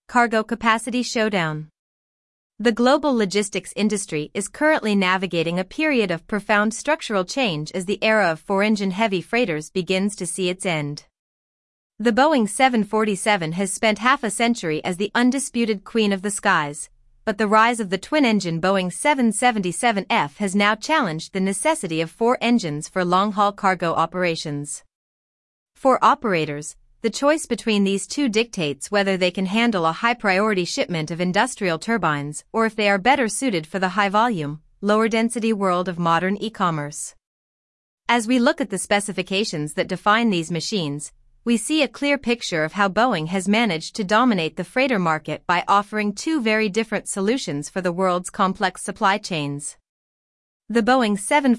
Cargo Capacity Showdown. The global logistics industry is currently navigating a period of profound structural change as the era of four-engine heavy freighters begins to see its end. The Boeing 747 has spent half a century as the undisputed queen of the skies, but the rise of the twin-engine Boeing 777F has now challenged the necessity of four engines for long-haul cargo operations. For operators, the choice between these two dictates whether they can handle a high-priority shipment of industrial turbines or if they are better suited for the high-volume, lower-density world of modern e-commerce. As we look at the specifications that define these machines, we see a clear picture of how Boeing has managed to dominate the freighter market by offering two very different solutions for the world's complex supply chains. The Boeing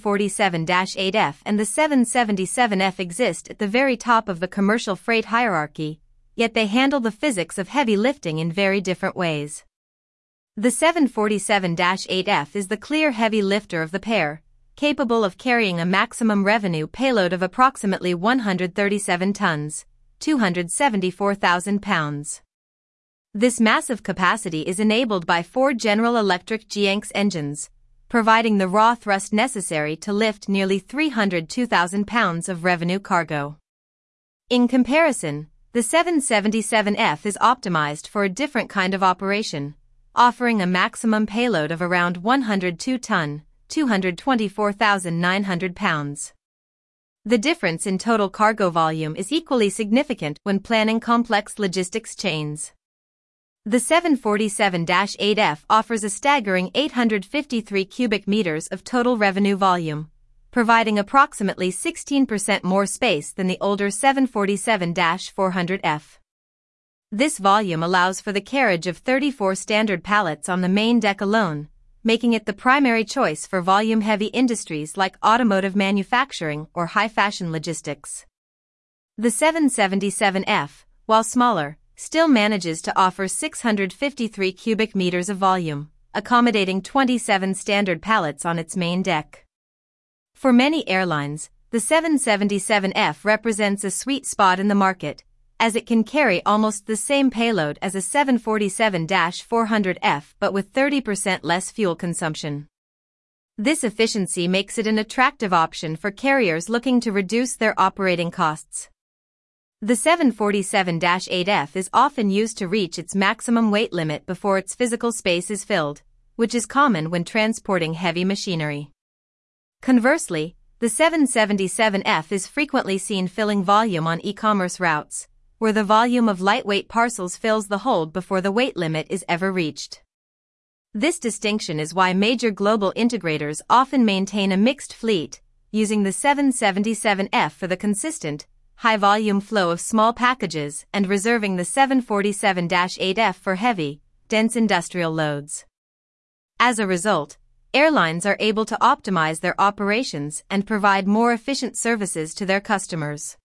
747-8F and the 777F exist at the very top of the commercial freight hierarchy, yet they handle the physics of heavy lifting in very different ways. The 747-8F is the clear heavy lifter of the pair, capable of carrying a maximum revenue payload of approximately 137 tons, 274,000 pounds. This massive capacity is enabled by four General Electric GEnx engines, providing the raw thrust necessary to lift nearly 302,000 pounds of revenue cargo. In comparison, the 777F is optimized for a different kind of operation, offering a maximum payload of around 102 ton, 224,900 pounds. The difference in total cargo volume is equally significant when planning complex logistics chains. The 747-8F offers a staggering 853 cubic meters of total revenue volume, providing approximately 16% more space than the older 747-400F. This volume allows for the carriage of 34 standard pallets on the main deck alone, making it the primary choice for volume-heavy industries like automotive manufacturing or high-fashion logistics. The 777F, while smaller, still manages to offer 653 cubic meters of volume, accommodating 27 standard pallets on its main deck. For many airlines, the 777F represents a sweet spot in the market, as it can carry almost the same payload as a 747-400F but with 30% less fuel consumption. This efficiency makes it an attractive option for carriers looking to reduce their operating costs. The 747-8F is often used to reach its maximum weight limit before its physical space is filled, which is common when transporting heavy machinery. Conversely, the 777F is frequently seen filling volume on e-commerce routes, where the volume of lightweight parcels fills the hold before the weight limit is ever reached. This distinction is why major global integrators often maintain a mixed fleet, using the 777F for the consistent, high-volume flow of small packages and reserving the 747-8F for heavy, dense industrial loads. As a result, airlines are able to optimize their operations and provide more efficient services to their customers.